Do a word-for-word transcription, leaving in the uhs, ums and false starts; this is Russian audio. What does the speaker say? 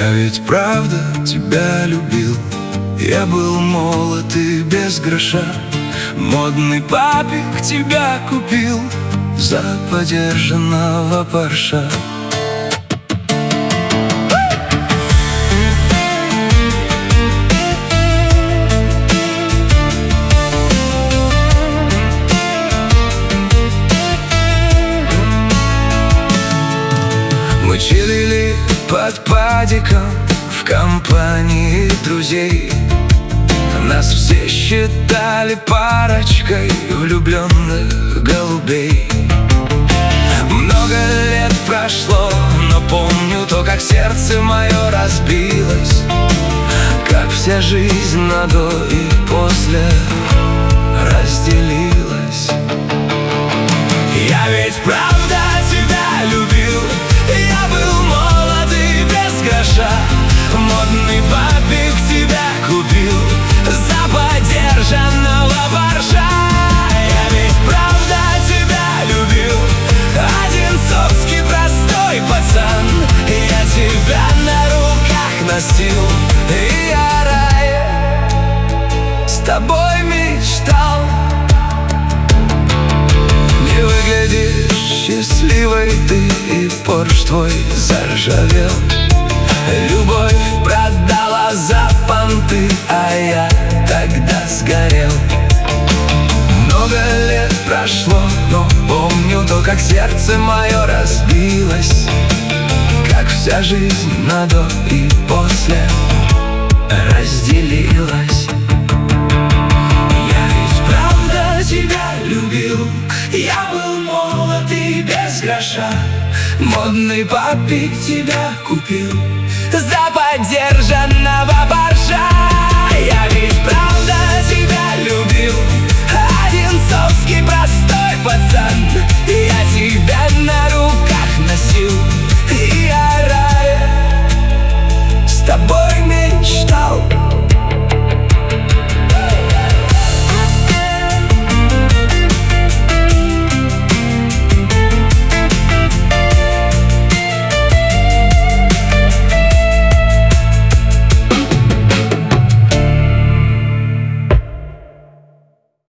Я ведь правда тебя любил. Я был молод и без гроша. Модный папик тебя купил за подержанного парша. Мы чилили под падиком в компании друзей. Нас все считали парочкой влюбленных голубей. Много лет прошло, но помню то, как сердце мое разбилось, как вся жизнь на до и после разделилась. Я ведь правда тебя любил. Я был молод и без гроша. Модный папик тебя купил за подержанного парша. Я ведь правда тебя любил. Одинцовский простой пацан. Я тебя на руках носил, и о рае с тобой мечтал. Не выглядишь счастливой ты, и Порш твой заржавел. Любовь продала за понты, а я тогда сгорел. Много лет прошло, но помню то, как сердце мое разбилось, как вся жизнь на до и после разделилась. Я ведь правда тебя любил. Я был молод и без гроша. Модный папик тебя купил